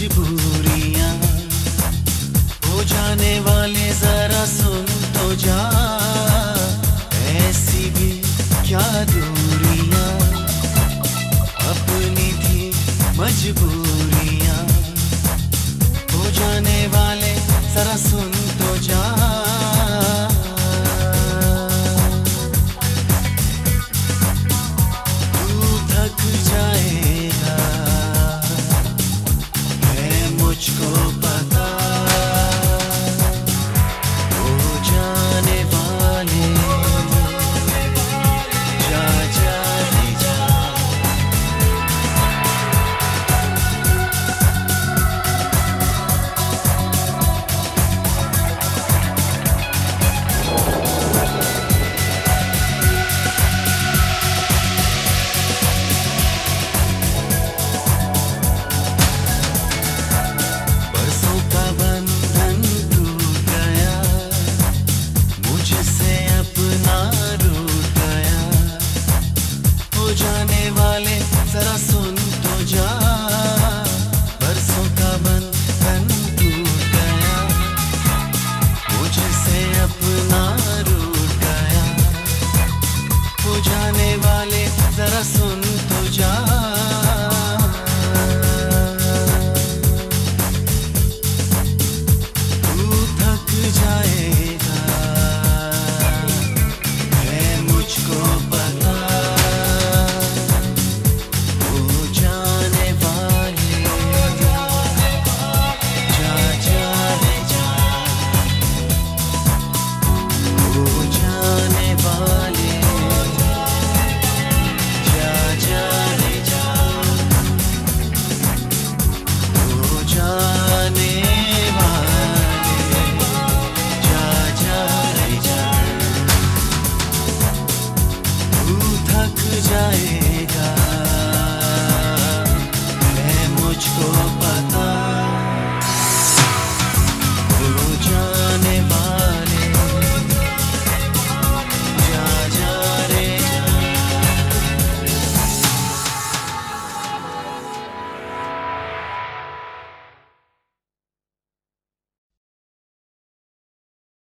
मजबूरियां हो जाने वाले जरा सुन तो जा, ऐसी भी क्या दूरियां अपनी थी मजबूरियां हो जाने वाले जरा सुन तो जा। तू थक जाएगा है मुझको पता, हो जाने वाले जा जा रे जा। बरसों का बंधन टूट गया, मुझसे अपना रूठ गया, हो जाने वाले जरा सुन तो जा। बरसों का बंधन टूट गया, मुझसे अपना रूठ गया, हो जाने वाले जरा सुन तो जा। तू थक जाएगा है मुझको पता, हो जाने वाले जा जा रे जा, हो जाने वाले जा जा रे जा, हो जाने वाले जा जा रे जा। तू थक जाएगा है मुझको